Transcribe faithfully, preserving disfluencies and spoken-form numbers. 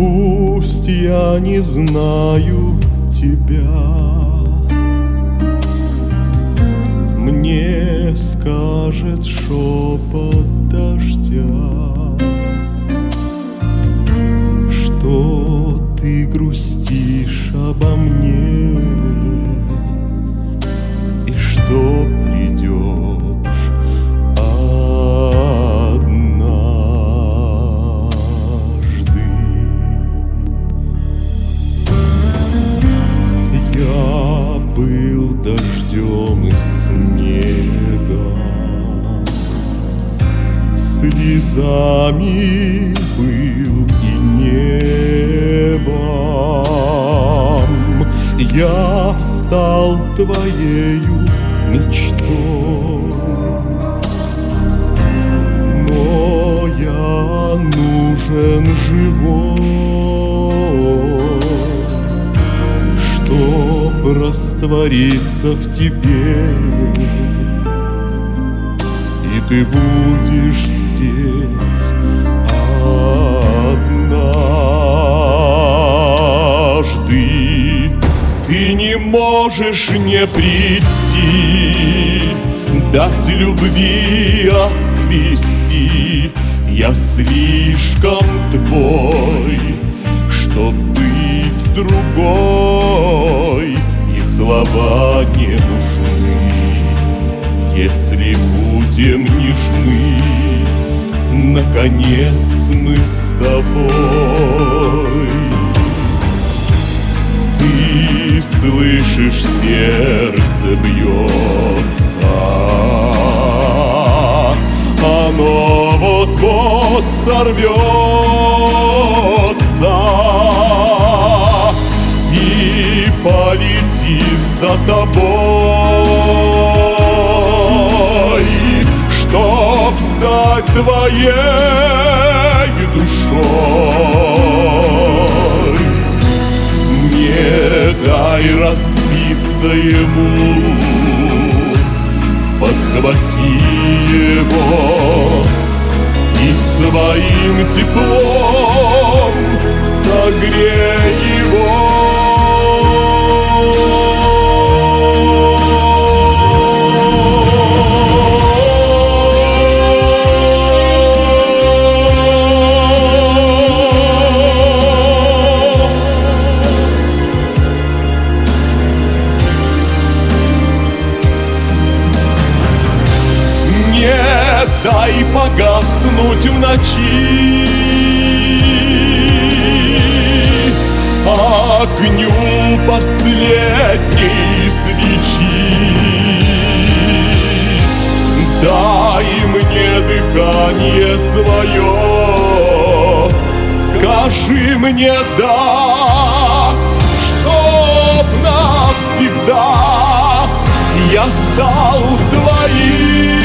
Пусть я не знаю тебя, мне скажет шепот дождя, что ты грустишь обо мне и что придешь однажды. Я был дождем из снега, слезами был и небом. Я стал твоею мечтой, но я нужен живой, чтоб раствориться в тебе, и ты будешь здесь однажды. Ты не можешь не прийти, дать любви отцвести. Я слишком твой, чтоб быть с другой, и слова не нужны, если будем нежны. Наконец мы с тобой. Ты слышишь, сердце бьется, оно вот-вот сорвется и полетит за тобой, чтоб стать твоей душой. Не дай распиться ему, подхвати его и своим теплом согрей его. Дай погаснуть в ночи огню последней свечи. Дай мне дыхание свое, скажи мне да, чтоб навсегда я стал твоим.